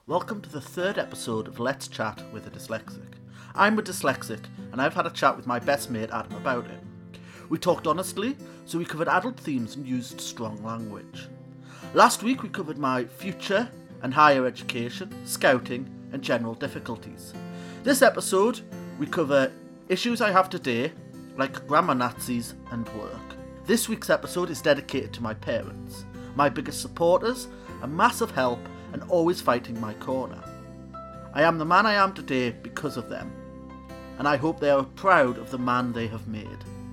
Welcome to the third episode of Let's Chat with a Dyslexic. I'm a dyslexic and I've had a chat with my best mate Adam about it. We talked honestly, so we covered adult themes and used strong language. Last week we covered my future and higher education, scouting and general difficulties. This episode we cover issues I have today, like grammar Nazis and work. This week's episode is dedicated to my parents, my biggest supporters, a massive help and always fighting my corner. I am the man I am today because of them, and I hope they are proud of the man they have made.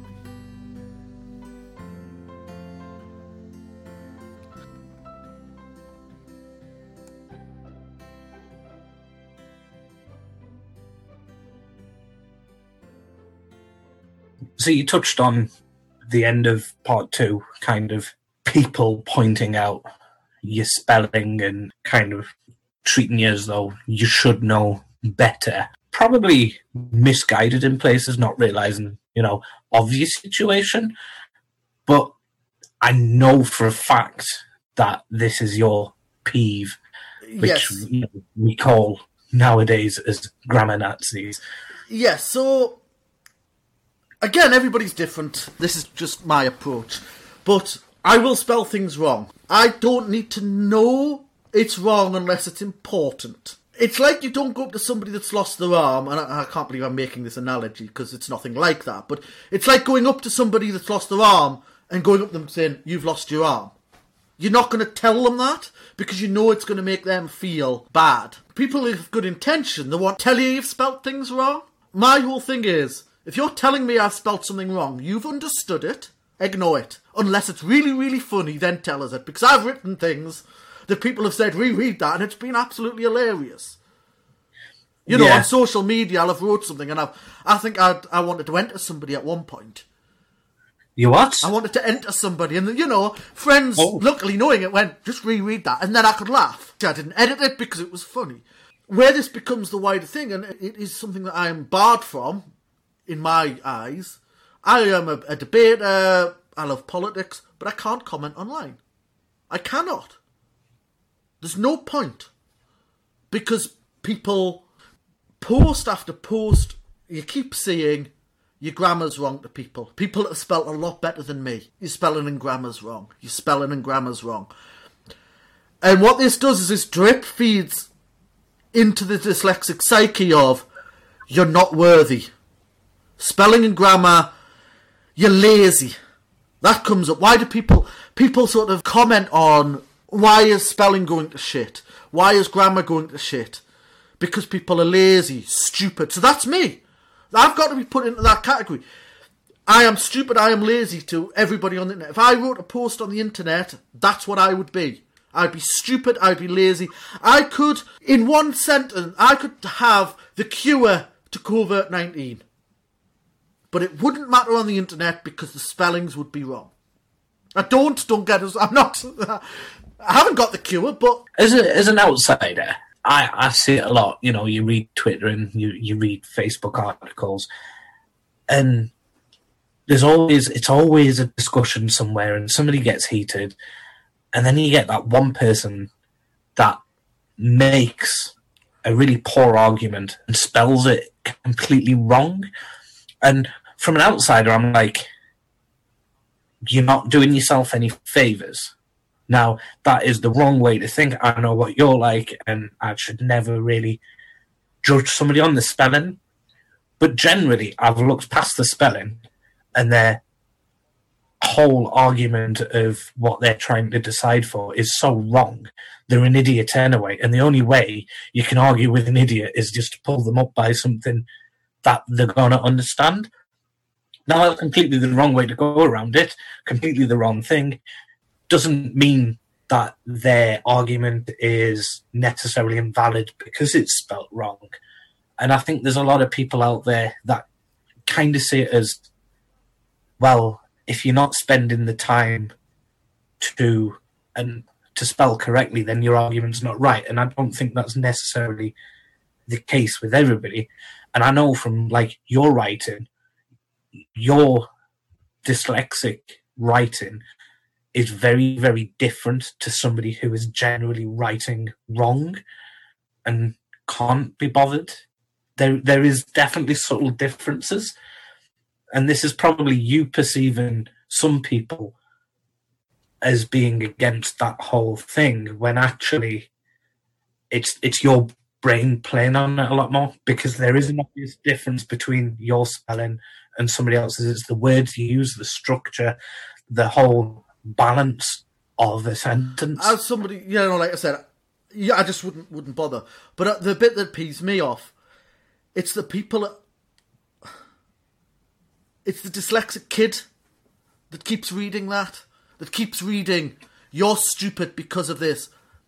So you touched on the end of part two, kind of people pointing out your spelling and kind of treating you as though you should know better. Probably misguided in places, not realising, of your situation. But I know for a fact that this is your peeve, which Yes. We call nowadays as grammar Nazis. Yes, so again, everybody's different. This is just my approach. But I will spell things wrong. I don't need to know it's wrong unless it's important. It's like you don't go up to somebody that's lost their arm, and I can't believe I'm making this analogy because it's nothing like that, but it's like going up to somebody that's lost their arm and going up to them saying, "You've lost your arm." You're not going to tell them that because you know it's going to make them feel bad. People with good intention, they won't tell you you've spelt things wrong. My whole thing is, if you're telling me I've spelt something wrong, you've understood it, ignore it. Unless it's really, really funny, then tell us it. Because I've written things that people have said, reread that, and it's been absolutely hilarious. On social media, I'll have wrote something, and I think I wanted to enter somebody at one point. You what? I wanted to enter somebody, and friends, luckily knowing it, went, just reread that, and then I could laugh. I didn't edit it because it was funny. Where this becomes the wider thing, and it is something that I am barred from, in my eyes, I am a debater, I love politics, but I can't comment online. I cannot. There's no point. Because people, post after post, you keep seeing your grammar's wrong to people. People that have spelt a lot better than me. Your spelling and grammar's wrong. Your spelling and grammar's wrong. And what this does is this drip feeds into the dyslexic psyche of, you're not worthy. Spelling and grammar, you're lazy. That comes up. Why do people sort of comment on, why is spelling going to shit? Why is grammar going to shit? Because people are lazy, stupid. So that's me. I've got to be put into that category. I am stupid, I am lazy to everybody on the internet. If I wrote a post on the internet, that's what I would be. I'd be stupid, I'd be lazy. I could, in one sentence, I could have the cure to COVID-19. But it wouldn't matter on the internet because the spellings would be wrong. Don't get us. I'm not. I haven't got the cure, but as an outsider, I see it a lot. You read Twitter and you read Facebook articles, and it's always a discussion somewhere, and somebody gets heated, and then you get that one person that makes a really poor argument and spells it completely wrong. And from an outsider, I'm like, you're not doing yourself any favours. Now, that is the wrong way to think. I know what you're like, and I should never really judge somebody on the spelling. But generally, I've looked past the spelling, and their whole argument of what they're trying to decide for is so wrong. They're an idiot anyway, and the only way you can argue with an idiot is just to pull them up by something that they're going to understand. Now, that's completely the wrong way to go around it, completely the wrong thing. Doesn't mean that their argument is necessarily invalid because it's spelt wrong. And I think there's a lot of people out there that kind of see it as, well, if you're not spending the time to spell correctly, then your argument's not right. And I don't think that's necessarily the case with everybody. And I know from your writing, your dyslexic writing is very, very different to somebody who is generally writing wrong. and can't be bothered. There is definitely subtle differences, and this is probably you perceiving some people as being against that whole thing when actually it's your brain playing on it a lot more, because there is an obvious difference between your spelling and somebody else's. It's the words you use, the structure, the whole balance of a sentence. As somebody, like I said, I just wouldn't bother. But the bit that pees me off, it's the people. It's the dyslexic kid that keeps reading that keeps reading, "You're stupid because of this."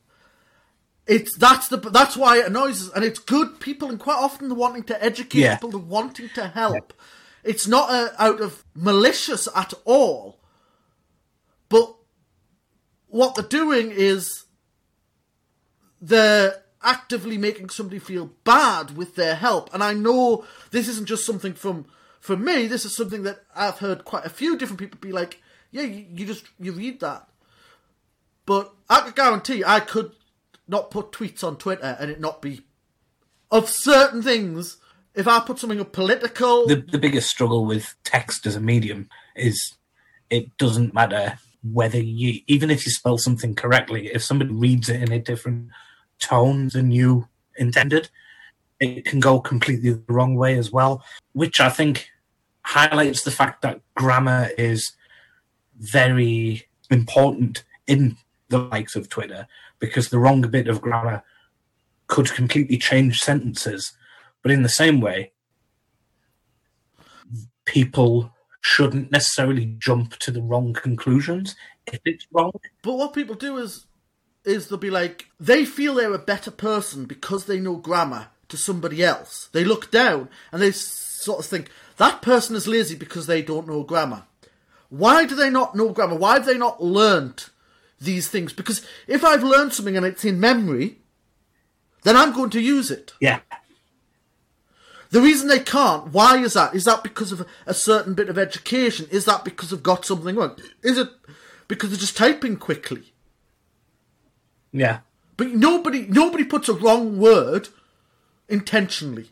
That's why it annoys us, and it's good people, and quite often they're wanting to educate people, they're wanting to help. Yeah. It's not out of malicious at all, but what they're doing is they're actively making somebody feel bad with their help. And I know this isn't just something from me, this is something that I've heard quite a few different people be like, yeah, you read that. But I could guarantee I could not put tweets on Twitter and it not be of certain things. If I put something of political... The biggest struggle with text as a medium is it doesn't matter whether you... Even if you spell something correctly, if somebody reads it in a different tone than you intended, it can go completely the wrong way as well, which I think highlights the fact that grammar is very important in the likes of Twitter, because the wrong bit of grammar could completely change sentences. But in the same way, people shouldn't necessarily jump to the wrong conclusions if it's wrong. But what people do is they'll be like, they feel they're a better person because they know grammar to somebody else. They look down and they sort of think, that person is lazy because they don't know grammar. Why do they not know grammar? Why have they not learnt these things? Because if I've learned something and it's in memory, then I'm going to use it. Yeah. The reason they can't, why is that? Is that because of a certain bit of education? Is that because they've got something wrong? Is it because they're just typing quickly? Yeah. But nobody puts a wrong word intentionally.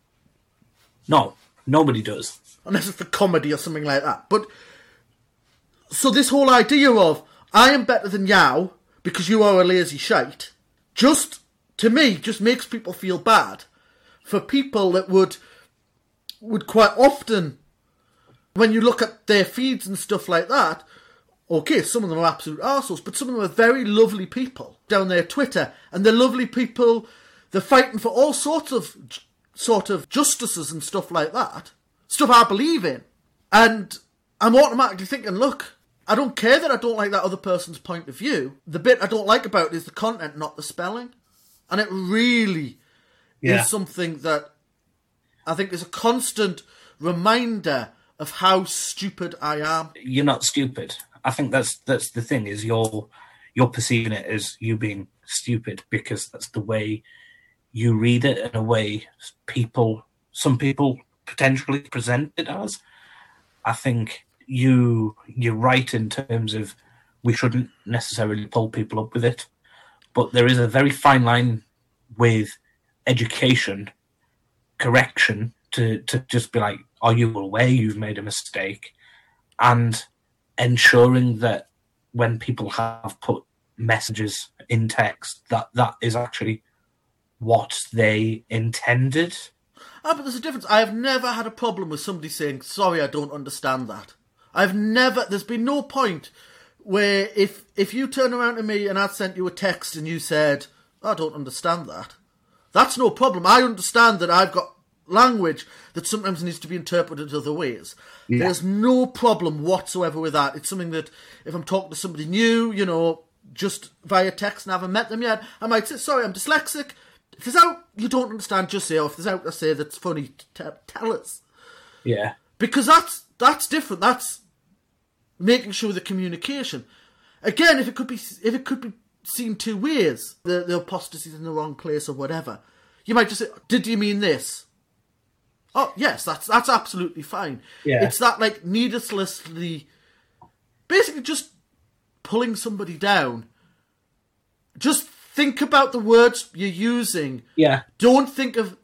No, nobody does. Unless it's for comedy or something like that. But so this whole idea of, I am better than you because you are a lazy shite, just, to me, just makes people feel bad. For people that would quite often, when you look at their feeds and stuff like that, okay, some of them are absolute arseholes, but some of them are very lovely people down their Twitter, and they're lovely people, they're fighting for all sorts of sort of justices and stuff like that, stuff I believe in, and I'm automatically thinking, look, I don't care that I don't like that other person's point of view. The bit I don't like about it is the content, not the spelling. And it really is something that I think is a constant reminder of how stupid I am. You're not stupid. I think that's the thing, is you're perceiving it as you being stupid because that's the way you read it, in a way some people potentially present it as. I think you're right in terms of we shouldn't necessarily pull people up with it, but there is a very fine line with education, correction, to just be like, are you aware you've made a mistake? And ensuring that when people have put messages in text, that is actually what they intended. But there's a difference. I have never had a problem with somebody saying, sorry, I don't understand that. There's been no point where if you turn around to me and I'd sent you a text and you said, I don't understand that, that's no problem. I understand that I've got language that sometimes needs to be interpreted other ways. Yeah. There's no problem whatsoever with that. It's something that if I'm talking to somebody new, just via text and I haven't met them yet, I might say, sorry, I'm dyslexic. If there's out you don't understand, just say, if there's out I say that's funny, tell us. Yeah. Because that's different. That's making sure the communication. Again, if it could be seen two ways, the apostasy's in the wrong place or whatever, you might just say, did you mean this? Oh, yes, that's absolutely fine. Yeah. It's that, like, needlessly, basically just pulling somebody down, just think about the words you're using. Yeah. Don't think of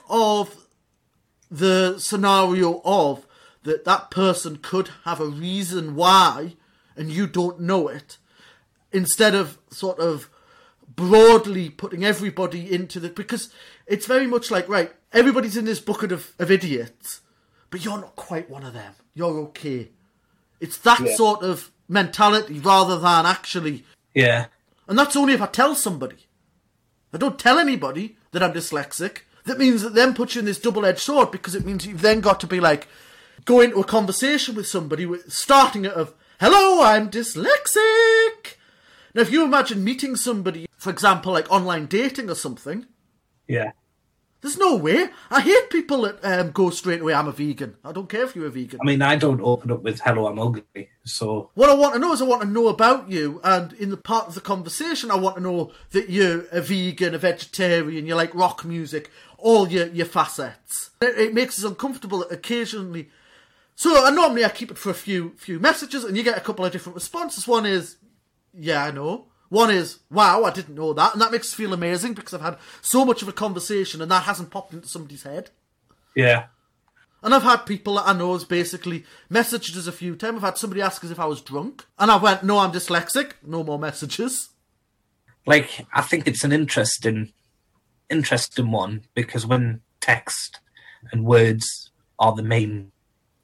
the scenario of that person could have a reason why and you don't know it, instead of sort of broadly putting everybody into the... Because it's very much like, right, everybody's in this bucket of idiots, but you're not quite one of them. You're okay. It's that sort of mentality rather than actually... Yeah. And that's only if I tell somebody. I don't tell anybody that I'm dyslexic. That means that then puts you in this double-edged sword, because it means you've then got to be like, go into a conversation with somebody, starting it of, hello, I'm dyslexic. Now, if you imagine meeting somebody, for example, like online dating or something. Yeah. There's no way. I hate people that go straight away, I'm a vegan. I don't care if you're a vegan. I mean, I don't open up with, hello, I'm ugly, so... What I want to know is I want to know about you, and in the part of the conversation, I want to know that you're a vegan, a vegetarian, you like rock music, all your facets. It makes us uncomfortable occasionally. So normally I keep it for a few messages, and you get a couple of different responses. One is, yeah, I know. One is, wow, I didn't know that. And that makes us feel amazing because I've had so much of a conversation and that hasn't popped into somebody's head. Yeah. And I've had people that I know has basically messaged us a few times. I've had somebody ask us if I was drunk. And I went, no, I'm dyslexic. No more messages. Like, I think it's an interesting one, because when text and words are the main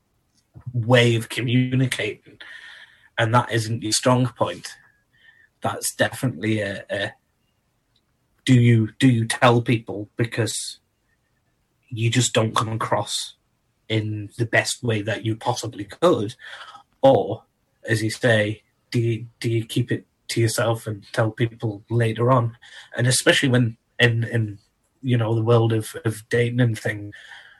way of communicating, and that isn't your strong point, that's definitely a do you tell people because you just don't come across in the best way that you possibly could, or as you say, do you keep it to yourself and tell people later on? And especially when in the world of dating and thing,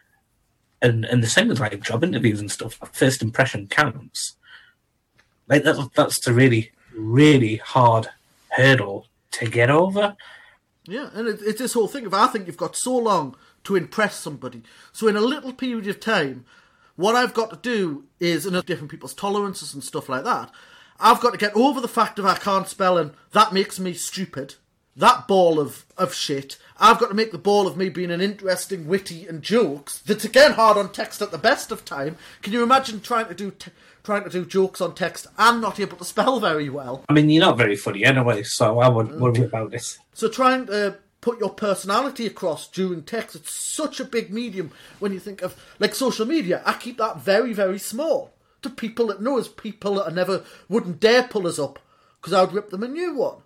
and the same with like job interviews and stuff, first impression counts. Like that's the really, really hard hurdle to get over. Yeah, and it's this whole thing of, I think you've got so long to impress somebody. So in a little period of time, what I've got to do is, and different people's tolerances and stuff like that, I've got to get over the fact of I can't spell and that makes me stupid. That ball of shit. I've got to make the ball of me being an interesting, witty and jokes. That's again hard on text at the best of time. Can you imagine trying to do jokes on text and not able to spell very well? I mean, you're not very funny anyway, so I wouldn't worry about this. So trying to put your personality across during text, it's such a big medium when you think of, like, social media. I keep that very, very small to people that know us, people that I never wouldn't dare pull us up because I would rip them a new one.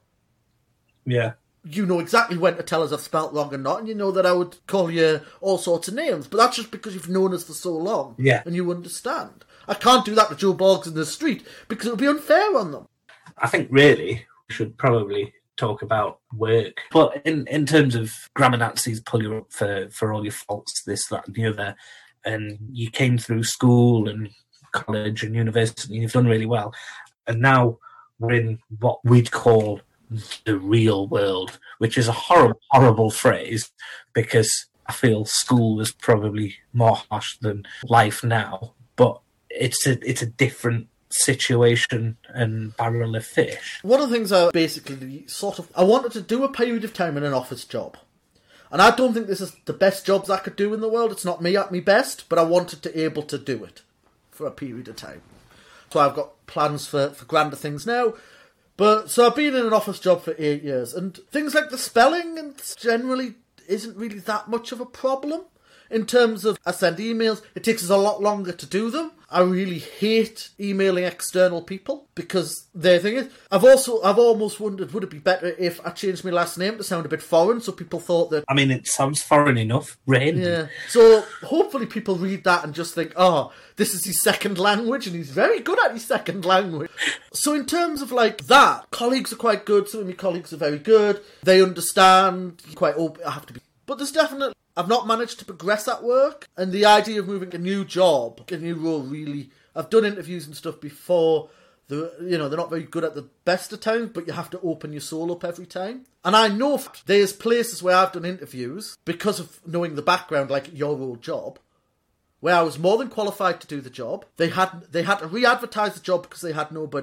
Yeah. You know exactly when to tell us I've spelt wrong or not, and you know that I would call you all sorts of names, but that's just because you've known us for so long. Yeah. And you understand. I can't do that to Joe Boggs in the street because it would be unfair on them. I think really we should probably talk about work. But in terms of grammar Nazis pull you up for all your faults, this, that and the other, and you came through school and college and university and you've done really well, and now we're in what we'd call the real world, which is a horrible phrase, because I feel school is probably more harsh than life now, but it's a different situation and barrel of fish. One of the things I basically I wanted to do a period of time in an office job. And I don't think this is the best jobs I could do in the world. It's not me at me best, but I wanted to able to do it for a period of time. So I've got plans for grander things now. So I've been in an office job for 8 years, and things like the spelling and generally isn't really that much of a problem. In terms of, I send emails, it takes us a lot longer to do them. I really hate emailing external people because their thing is, I've almost wondered, would it be better if I changed my last name to sound a bit foreign, so people thought that... I mean, it sounds foreign enough, Randy. Yeah. So hopefully people read that and just think, oh, this is his second language and he's very good at his second language. So in terms of like that, colleagues are quite good. Some of my colleagues are very good. They understand. Quite open. I have to be... But there's definitely... I've not managed to progress at work, and the idea of moving a new job, a new role, really... I've done interviews and stuff before. They're not very good at the best of times, but you have to open your soul up every time. And I know there's places where I've done interviews, because of knowing the background, like your old job, where I was more than qualified to do the job. They had to re-advertise the job because they had nobody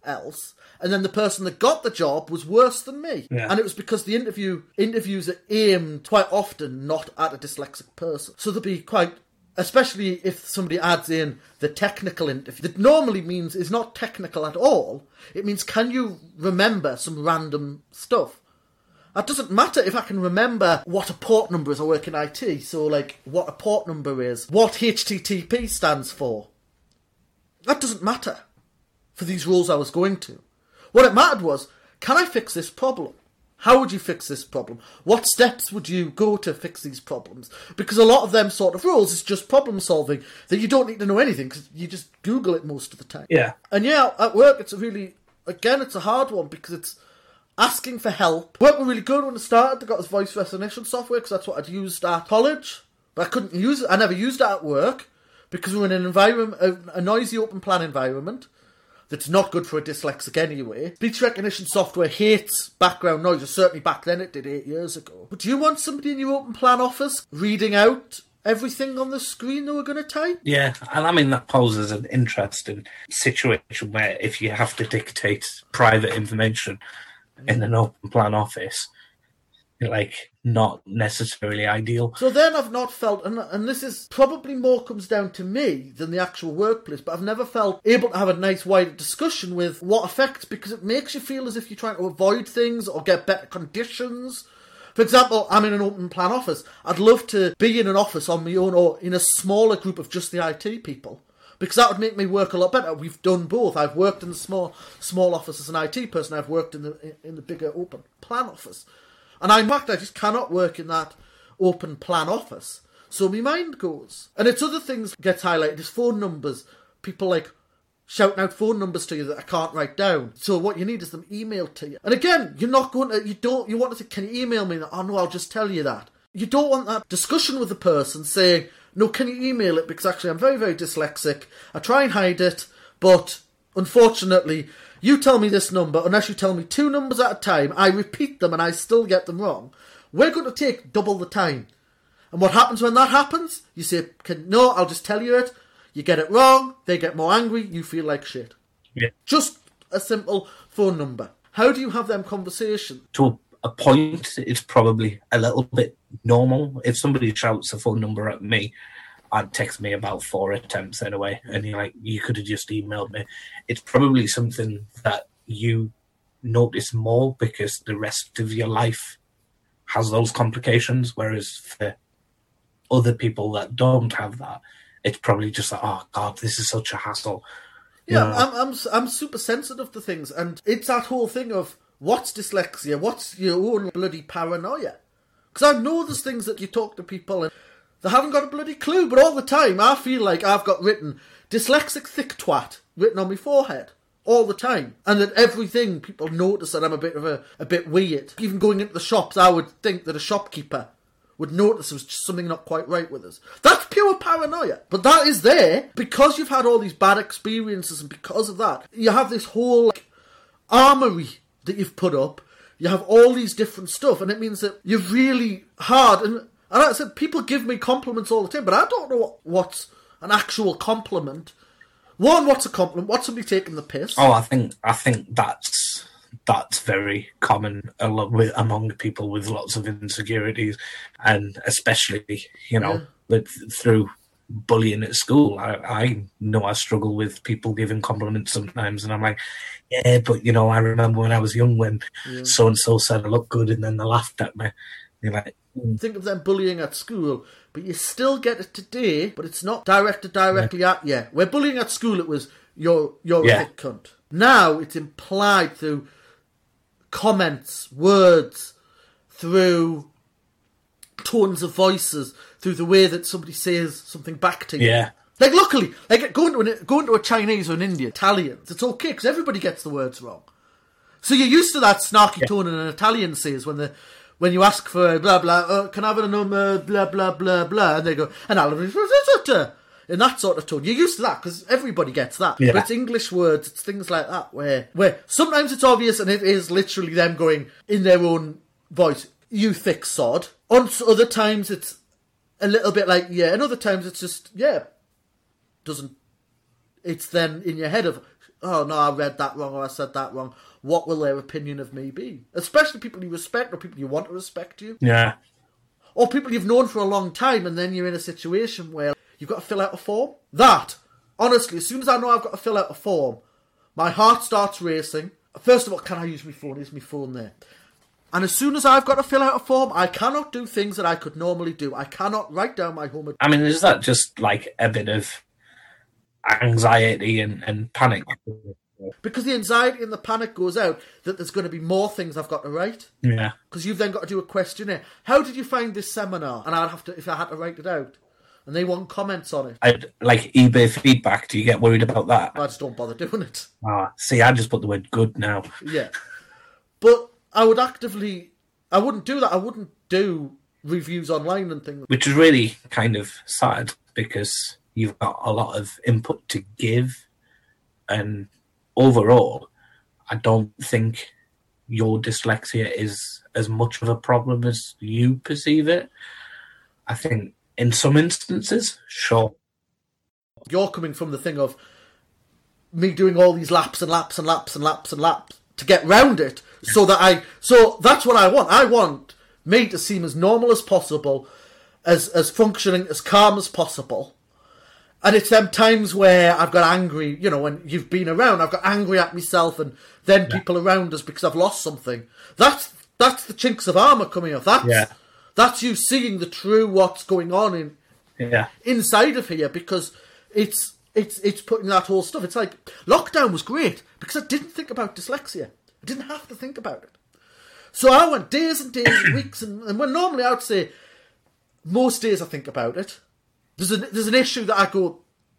else. And then the person that got the job was worse than me. Yeah. And it was because the interviews are aimed quite often not at a dyslexic person. So they'll be quite, especially if somebody adds in the technical interview, that normally means is not technical at all. It means, can you remember some random stuff? That doesn't matter if I can remember what a port number is. I work in IT, so like what a port number is, what HTTP stands for. That doesn't matter for these roles I was going to. What it mattered was, can I fix this problem? How would you fix this problem? What steps would you go to fix these problems? Because a lot of them sort of roles is just problem solving that you don't need to know anything because you just Google it most of the time. Yeah. And yeah, at work it's it's a hard one because it's asking for help. Work were really good when I started. I got this voice recognition software because that's what I'd used at college. But I couldn't use it. I never used it at work because we were in an environment, a noisy open plan environment that's not good for a dyslexic anyway. Speech recognition software hates background noise. Certainly back then it did 8 years ago. But do you want somebody in your open plan office reading out everything on the screen they were going to type? Yeah, and I mean, that poses an interesting situation where if you have to dictate private information in an open plan office, like, not necessarily ideal. So then I've not felt, and this is probably more comes down to me than the actual workplace, but I've never felt able to have a nice wider discussion with what affects, because it makes you feel as if you're trying to avoid things or get better conditions. For example, I'm in an open plan office. I'd love to be in an office on my own or in a smaller group of just the IT people, because that would make me work a lot better. We've done both. I've worked in the small office as an IT person. I've worked in the bigger open plan office. And in fact, I just cannot work in that open plan office. So my mind goes. And it's other things gets highlighted. It's phone numbers. People like shouting out phone numbers to you that I can't write down. So what you need is them emailed to you. And again, you're not going to, you want to say, can you email me? Oh no, I'll just tell you that. You don't want that discussion with the person saying, no, can you email it? Because actually I'm very, very dyslexic. I try and hide it, but unfortunately, you tell me this number, unless you tell me 2 numbers at a time, I repeat them and I still get them wrong. We're going to take double the time. And what happens when that happens? You say, no, I'll just tell you it. You get it wrong, they get more angry, you feel like shit. Yeah. Just a simple phone number. How do you have them conversations? To a point, it's probably a little bit normal. If somebody shouts a phone number at me, it takes me about 4 attempts anyway, and you're like, you could have just emailed me. It's probably something that you notice more because the rest of your life has those complications, whereas for other people that don't have that, it's probably just like, oh God, this is such a hassle. Yeah, I'm super sensitive to things, and it's that whole thing of what's dyslexia, what's your own bloody paranoia? Because I know there's things that you talk to people and they haven't got a bloody clue, but all the time I feel like I've got written dyslexic thick twat written on my forehead all the time, and that everything people notice that I'm a bit weird. Even going into the shops, I would think that a shopkeeper would notice there was just something not quite right with us. That's pure paranoia, but that is there because you've had all these bad experiences, and because of that, you have this whole armoury that you've put up. You have all these different stuff, and it means that you're really hard. And like I said, people give me compliments all the time, but I don't know what's an actual compliment. One, what's a compliment? What's somebody taking the piss? Oh, I think that's very common among people with lots of insecurities, and especially, through bullying at school. I know I struggle with people giving compliments sometimes, and I'm like, yeah, but I remember when I was young when so and so said I look good, and then they laughed at me. You're like, think of them bullying at school, but you still get it today, but it's not directed directly at you. Where bullying at school, it was you're a thick cunt. Now it's implied through comments, words, through tones of voices, through the way that somebody says something back to you. Yeah. Like, luckily, going to a Chinese or an Indian, Italians, it's okay because everybody gets the words wrong. So you're used to that snarky tone in an Italian says when you ask for blah blah, can I have a number blah blah blah blah, and they go, and I'll in that sort of tone. You're used to that because everybody gets that. Yeah. But it's English words, it's things like that where sometimes it's obvious and it is literally them going in their own voice, you thick sod. On other times it's a little bit like, and other times it's just, it's then in your head of, oh no, I read that wrong or I said that wrong. What will their opinion of me be? Especially people you respect or people you want to respect you. Yeah. Or people you've known for a long time and then you're in a situation where you've got to fill out a form. That, honestly, as soon as I know I've got to fill out a form, my heart starts racing. First of all, can I use my phone? Is my phone there? And as soon as I've got to fill out a form, I cannot do things that I could normally do. I cannot write down my home address. I mean, is that just like a bit of anxiety and panic? Because the anxiety and the panic goes out that there's going to be more things I've got to write. Yeah. Because you've then got to do a questionnaire. How did you find this seminar? And I'd have to, if I had to write it out. And they want comments on it. I'd, like eBay feedback, do you get worried about that? I just don't bother doing it. See, I just put the word good now. Yeah. But I wouldn't do that. I wouldn't do reviews online and things. Which is really kind of sad because you've got a lot of input to give. And overall, I don't think your dyslexia is as much of a problem as you perceive it. I think in some instances, sure. You're coming from the thing of me doing all these laps and laps and laps and laps and laps to get round it, so that's what I want. I want me to seem as normal as possible, as functioning, as calm as possible. And it's them times where I've got angry, when you've been around, I've got angry at myself and then people around us because I've lost something. That's the chinks of armour coming off. That's you seeing the true what's going on inside of here, because it's putting that whole stuff. It's like lockdown was great because I didn't think about dyslexia. I didn't have to think about it. So I went days and days and weeks, and when normally I would say most days I think about it. There's an issue that I go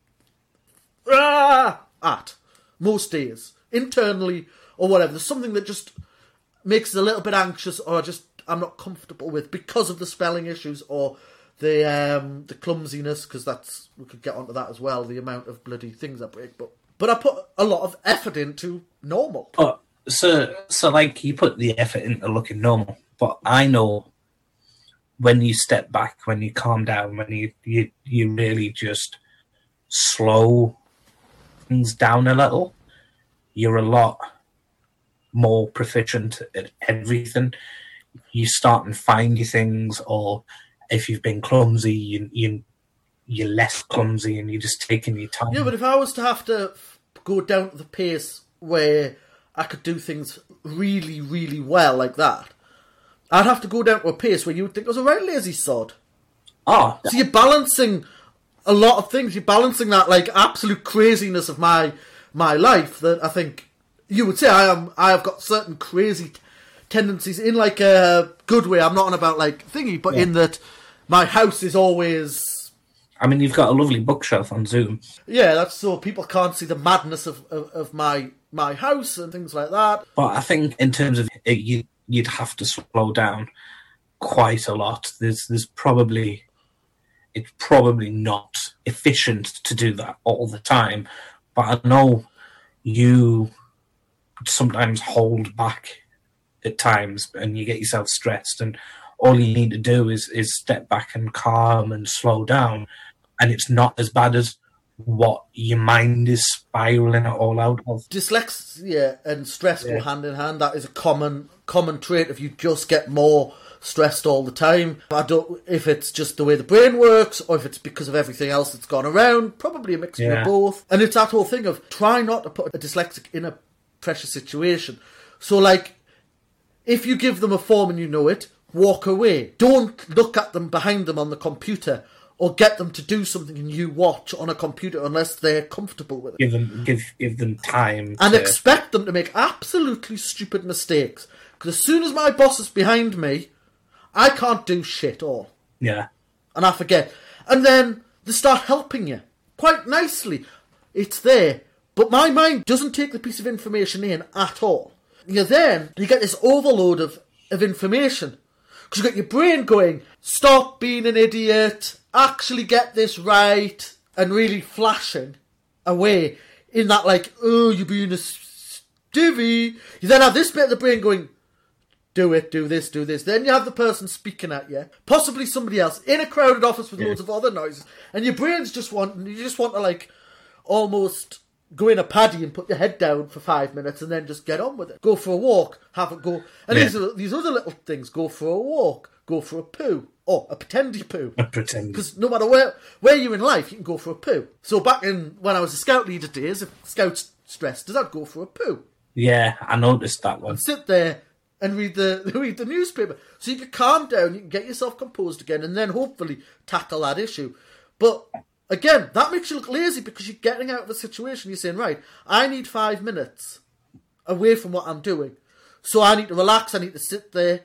at most days internally or whatever. There's something that just makes it a little bit anxious, or I'm not comfortable with because of the spelling issues or the clumsiness, because we could get onto that as well. The amount of bloody things I break, but I put a lot of effort into normal. Oh, so like you put the effort into looking normal, but I know when you step back, when you calm down, when you really just slow things down a little, you're a lot more proficient at everything. You start and find your things, or if you've been clumsy, you're less clumsy and you're just taking your time. Yeah, but if I was to have to go down to the pace where I could do things really, really well like that, I'd have to go down to a pace where you would think I was a right lazy sod. Oh. So you're balancing a lot of things. You're balancing that like absolute craziness of my life that I think you would say I have got certain crazy tendencies in like a good way. I'm not on about like thingy, but in that my house is always... I mean, you've got a lovely bookshelf on Zoom. Yeah, that's so people can't see the madness of my house and things like that. But I think in terms of it, you'd have to slow down quite a lot. It's probably not efficient to do that all the time. But I know you sometimes hold back at times and you get yourself stressed, and all you need to do is step back and calm and slow down, and it's not as bad as what your mind is spiraling it all out of. Dyslexia and stress go hand in hand. That is a common trait. If you just get more stressed all the time, I don't if it's just the way the brain works or if it's because of everything else that's gone around. Probably a mixture of both. And it's that whole thing of try not to put a dyslexic in a pressure situation. So like, if you give them a form and you know it, walk away. Don't look at them behind them on the computer, or get them to do something and you watch on a computer unless they're comfortable with it. Give them time. And expect them to make absolutely stupid mistakes. Because as soon as my boss is behind me, I can't do shit all. Yeah. And I forget. And then they start helping you. Quite nicely. It's there. But my mind doesn't take the piece of information in at all. You get this overload of information. Because you've got your brain going, stop being an idiot, actually get this right, and really flashing away in that like, oh, you're being a stivvy. You then have this bit of the brain going, do it, do this, do this. Then you have the person speaking at you, possibly somebody else, in a crowded office with loads of other noises, and your brain's you just want to like almost go in a paddy and put your head down for 5 minutes and then just get on with it. Go for a walk, have a go. And these other little things, go for a walk, go for a poo, or a pretendy poo. A pretendy. Because no matter where you're in life, you can go for a poo. So back in, when I was a scout leader days, if scouts stressed, I'd go for a poo. Yeah, I noticed that one. And sit there and read the newspaper. So you can calm down, you can get yourself composed again, and then hopefully tackle that issue. But again, that makes you look lazy because you're getting out of a situation. You're saying, right, I need 5 minutes away from what I'm doing. So I need to relax, I need to sit there,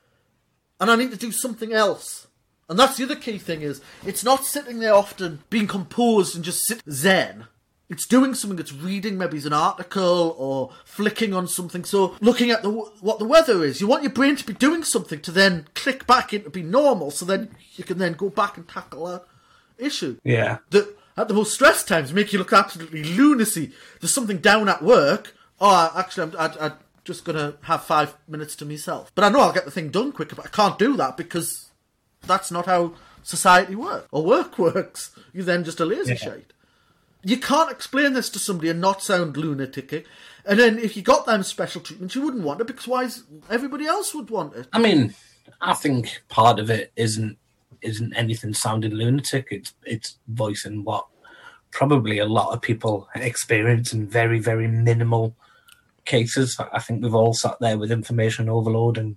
and I need to do something else. And that's the other key thing is, it's not sitting there often being composed and just sit zen. It's doing something. It's reading, maybe it's an article or flicking on something. So looking at what the weather is, you want your brain to be doing something to then click back into being normal. So then you can then go back and tackle that issue. Yeah. That at the most stress times make you look absolutely lunacy. There's something down at work. Oh, actually, I'm just going to have 5 minutes to myself. But I know I'll get the thing done quicker, but I can't do that because that's not how society works or work works. You're then just a lazy shite. You can't explain this to somebody and not sound lunatic. And then if you got them special treatments, you wouldn't want it because why everybody else would want it? I mean, I think part of it isn't anything sounding lunatic. It's voicing what probably a lot of people experience in very, very minimal cases. I think we've all sat there with information overload and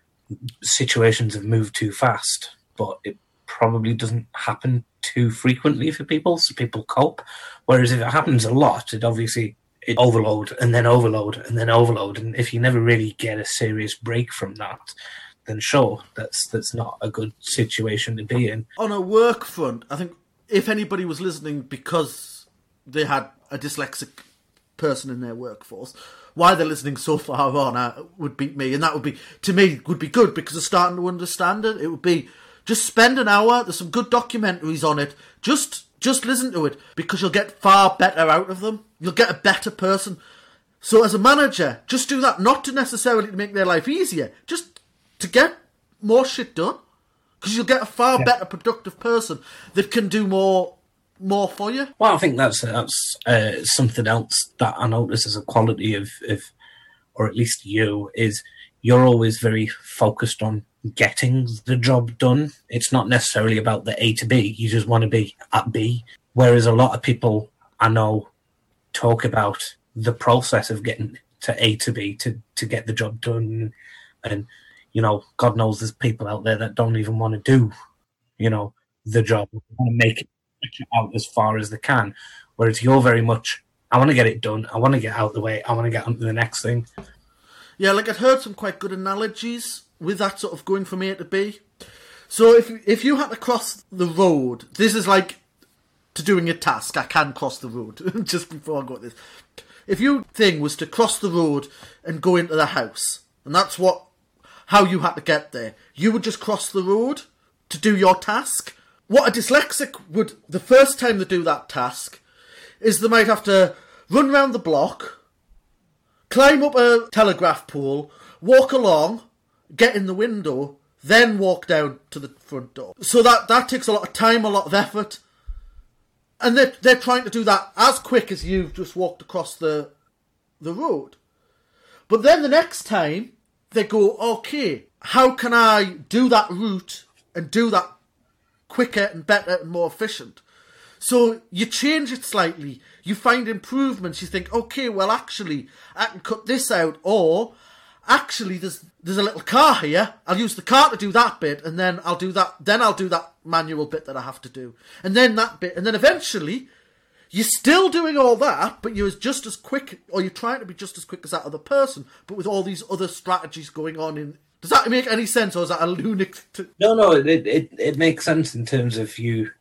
situations have moved too fast, but it probably doesn't happen too frequently for people, so people cope. Whereas if it happens a lot, it overload and then overload and then overload, and if you never really get a serious break from that, then sure, that's not a good situation to be in. On a work front, I think if anybody was listening because they had a dyslexic person in their workforce, why they're listening so far on would beat me, and that would be, to me, would be good because they're starting to understand it. It would be, just spend an hour, there's some good documentaries on it, just listen to it, because you'll get far better out of them. You'll get a better person. So as a manager, just do that, not to necessarily make their life easier, just to get more shit done, because you'll get a far better productive person that can do more for you. Well, I think that's something else that I notice as a quality of, or at least you, is you're always very focused on getting the job done. It's not necessarily about the A to B. You just want to be at B. Whereas a lot of people I know talk about the process of getting to A to B to get the job done. And, you know, God knows there's people out there that don't even want to do, you know, the job. They want to make it out as far as they can. Whereas you're very much, I want to get it done. I want to get out of the way. I want to get on to the next thing. Yeah, like I'd heard some quite good analogies with that sort of going from A to B. So if you had to cross the road, this is like to doing a task. I can cross the road, just before I got this. If your thing was to cross the road and go into the house, and that's how you had to get there, you would just cross the road to do your task. What a dyslexic would, the first time they do that task, is they might have to run round the block, climb up a telegraph pole, walk along, get in the window, then walk down to the front door. So that takes a lot of time, a lot of effort. And they're trying to do that as quick as you've just walked across the road. But then the next time, they go, okay, how can I do that route and do that quicker and better and more efficient? So you change it slightly. You find improvements. You think, okay, well, actually, I can cut this out. Or, actually, there's a little car here. I'll use the car to do that bit, and then I'll do that. Then I'll do that manual bit that I have to do, and then that bit, and then eventually, you're still doing all that, but you're just as quick, or you're trying to be just as quick as that other person, but with all these other strategies going on. Does that make any sense, or is that a lunatic? No, it makes sense in terms of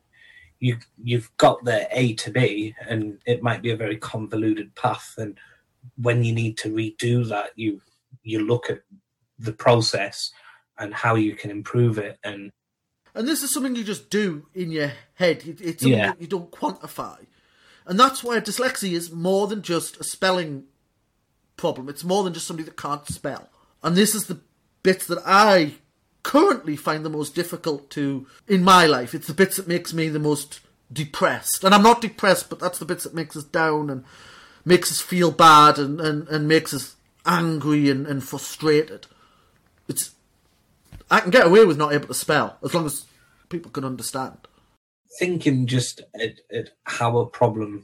you've got the A to B, and it might be a very convoluted path, and when you need to redo that, you look at the process and how you can improve it. And this is something you just do in your head. It's something that you don't quantify. And that's why dyslexia is more than just a spelling problem. It's more than just somebody that can't spell. And this is the bits that I currently find the most difficult in my life. It's the bits that makes me the most depressed. And I'm not depressed, but that's the bits that makes us down and makes us feel bad and makes us angry and frustrated. I can get away with not able to spell, as long as people can understand. Thinking just at how a problem,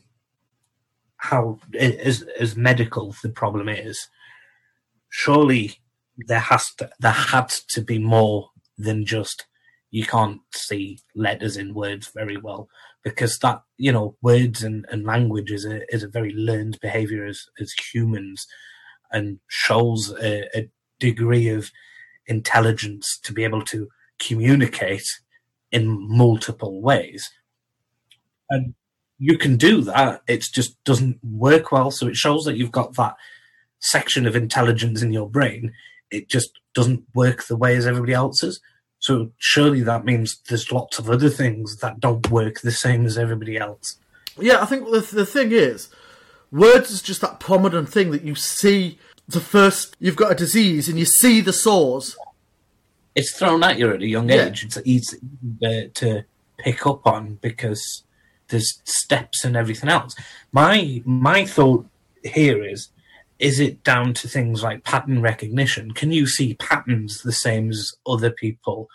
how as medical the problem is, surely there had to be more than just you can't see letters in words very well, because that, words and language is a very learned behaviour as humans, and shows a degree of intelligence to be able to communicate in multiple ways. And you can do that, it just doesn't work well. So it shows that you've got that section of intelligence in your brain. It just doesn't work the way as everybody else's. So surely that means there's lots of other things that don't work the same as everybody else. Yeah, I think the thing is, words is just that prominent thing that you see. The first, you've got a disease and you see the sores. It's thrown at you at a young age. It's easy to pick up on because there's steps and everything else. My thought here is it down to things like pattern recognition? Can you see patterns the same as other people?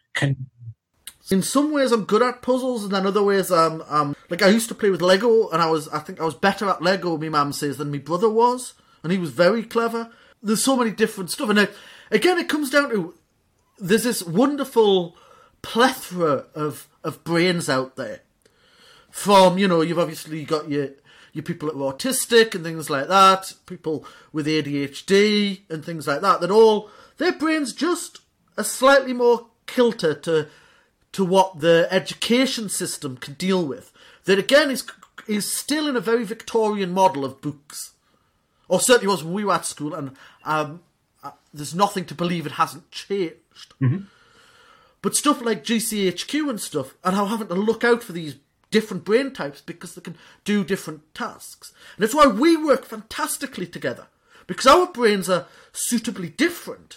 In some ways I'm good at puzzles, and then other ways like I used to play with Lego, and I think I was better at Lego, my mum says, than my brother was. And he was very clever. There's so many different stuff. And again, it comes down to, there's this wonderful plethora of brains out there. From, you've obviously got your people that are autistic and things like that, people with ADHD and things like that, their brains just are slightly more kilter to what the education system can deal with. That again is still in a very Victorian model of books. Or certainly was when we were at school, and there's nothing to believe it hasn't changed. Mm-hmm. But stuff like GCHQ and stuff, and how having to look out for these different brain types because they can do different tasks. And that's why we work fantastically together, because our brains are suitably different.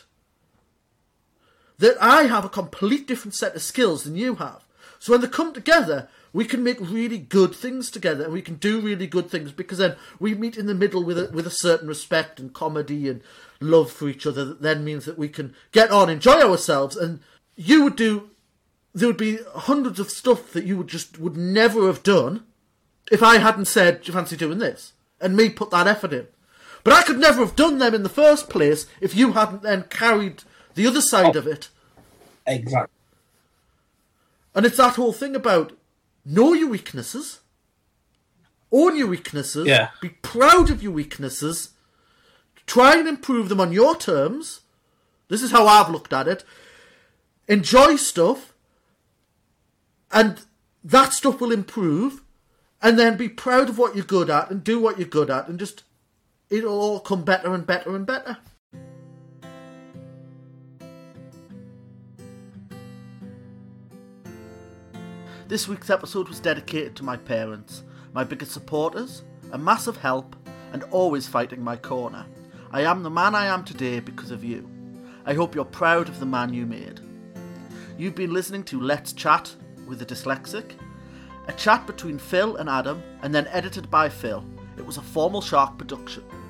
That I have a complete different set of skills than you have. So when they come together, we can make really good things together, and we can do really good things, because then we meet in the middle with a certain respect and comedy and love for each other. That then means that we can get on, enjoy ourselves, and there would be hundreds of stuff that you would never have done if I hadn't said, do you fancy doing this? And me put that effort in. But I could never have done them in the first place if you hadn't then carried the other side of it. Exactly. And it's that whole thing about know your weaknesses, own your weaknesses, be proud of your weaknesses, try and improve them on your terms. This is how I've looked at it. Enjoy stuff, and that stuff will improve, and then be proud of what you're good at and do what you're good at, and just it'll all come better and better and better. This week's episode was dedicated to my parents, my biggest supporters, a massive help, and always fighting my corner. I am the man I am today because of you. I hope you're proud of the man you made. You've been listening to Let's Chat with the Dyslexic, a chat between Phil and Adam, and then edited by Phil. It was a Formal Shark production.